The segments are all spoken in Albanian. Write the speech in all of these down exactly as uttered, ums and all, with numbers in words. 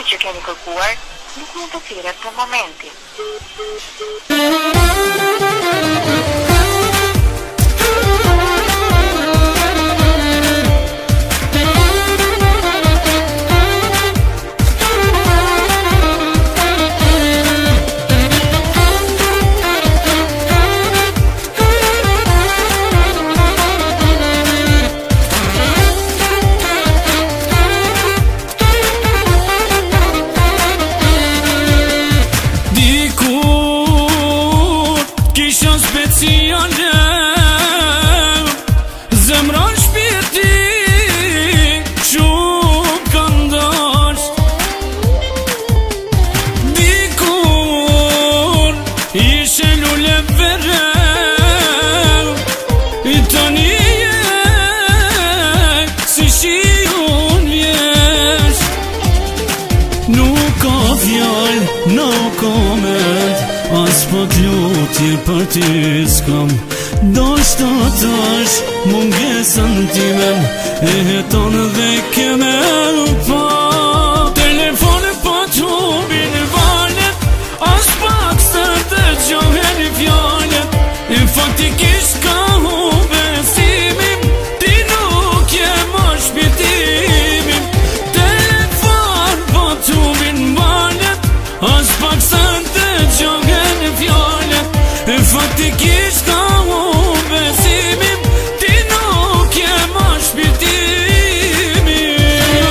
që keni kërkuar nuk mund të thirret për momentin. Zemra shpirti shumë këndosh, dikur ishe lule vereu, I tani je si shion vjesh. Nuk ka fjall, nuk ka med, as po t'lutje për ty s'kam. Do shta tash mungesën timen e heton dhe keme pa. Telefone po t'hubin valet, as pak së të gjohen fjallet. E faktikisht ka hu besimin, ti nuk je më shpirtimin. Telefon po t'hubin valet, as pak së të gjohen fjallet. E faktikisht ka hu besimin, ti nuk je më shpirtimin.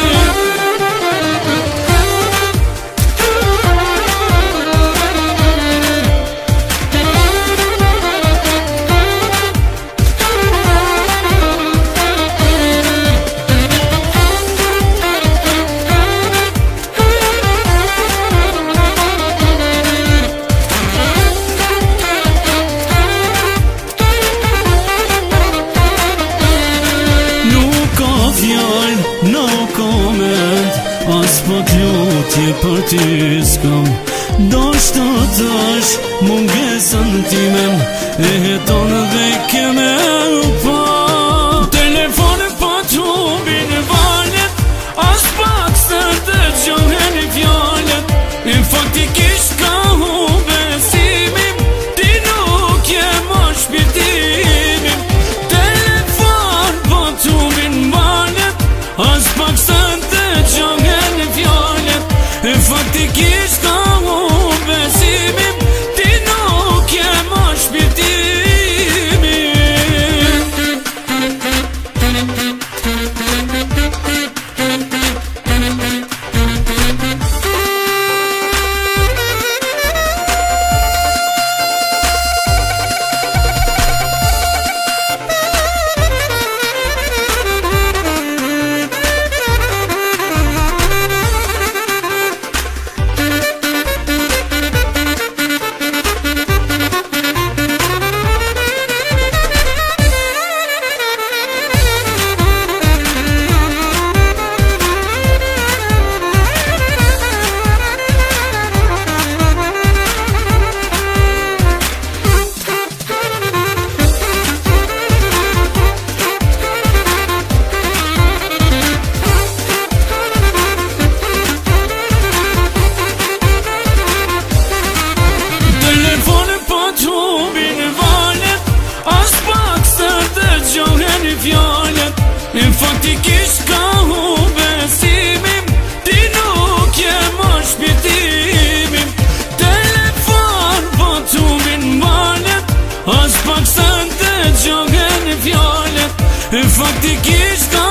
No comment, as po t'lutje për ty s'kam. Do shta tash mungesën timen e heton dhe keme pa. Telefone po t'hubin valet, as pak së të gjohen fjallet. E faktikisht ka hu besimin, ti nuk je më shpirtimin. Telefon po t'hubin valet, as pak së të gjohen fjallet. E faktikisht ka hu besimin, ti nuk je më shpirtimin. E faktikisht ka hu besimin, ti nuk je më shpirtimin. Telefon po t'hubin valet, as pak së të gjohen fjallet. E faktikisht ka